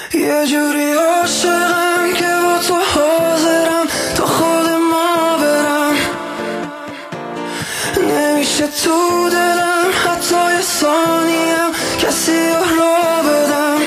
یه جوری عاشقم که با تو حاضرم تا خود ما برم، نمیشه تو دلم حتی یه ثانیم کسی را بدم.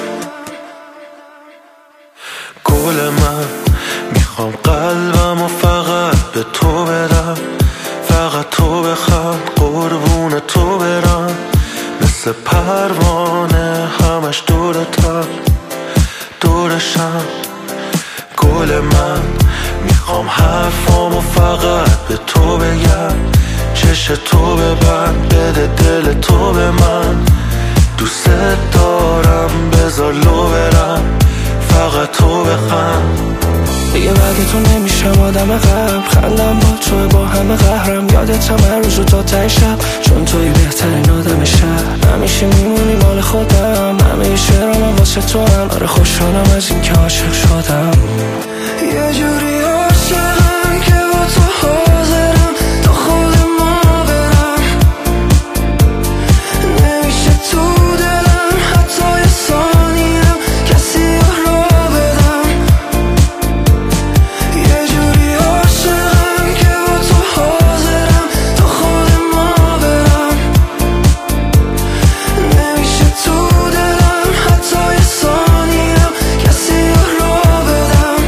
گل من میخوام قلبم و فقط به تو بدم، فقط تو بخواد قربون تو برم، مثل پروانه همش دورتم دورشم. گل من میخوام حرفامو فقط به تو بگم، چش تو ببند بده دل تو به من، دوست دارم بذار لو برم، فقط تو بخند. دیگه بعد تو نمیشم آدم قبل، خندم با توه با همه قهرم، یادتم هر روز و تا ته شب، چون توی بهترین آدم شهر، همیشه میمونی مال خودم، همه شعرام واسه تو هم، آره خوشحالم از این که عاشق شدم. یه جوری عاشقم که با تو حاضرم تا خود ما برم، نمیشه تو دلم حتی یه ثانیم کسی را بدم. یه جوری عاشقم که با تو حاضرم تا خود ما برم، نمیشه تو دلم حتی یه ثانیم کسی را بدم.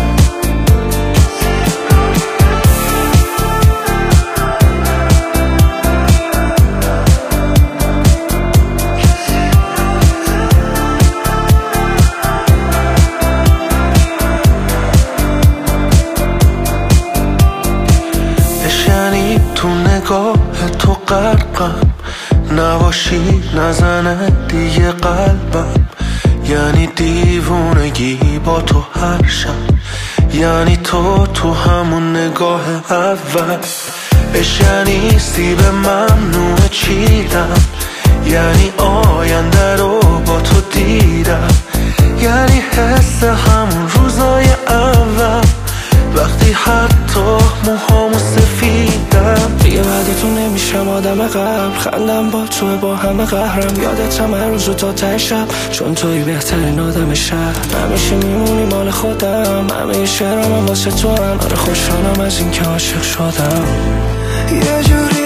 یعنی تو نگاه تو غرقم، نباشی نزنه دیگه قلبم، یعنی دیوونگی با تو هر شب، یعنی تو همون نگاه اول، یعنی سیب ممنوع چیدم، یعنی آینده رو با تو دیدم، یعنی حس همون روزای اول، وقتی حتی موهامو سفیدم. دیگه بعد تو نمیشم آدم قبل، خندم با توه با همه قهرم، یادتم هر روز و تا ته شب، چون توی بهترین آدم شهر، همیشه میمونی مال خودم، همه شعرام واسه تو هم، آره خوشحالم از این که عاشق شدم. یه جوری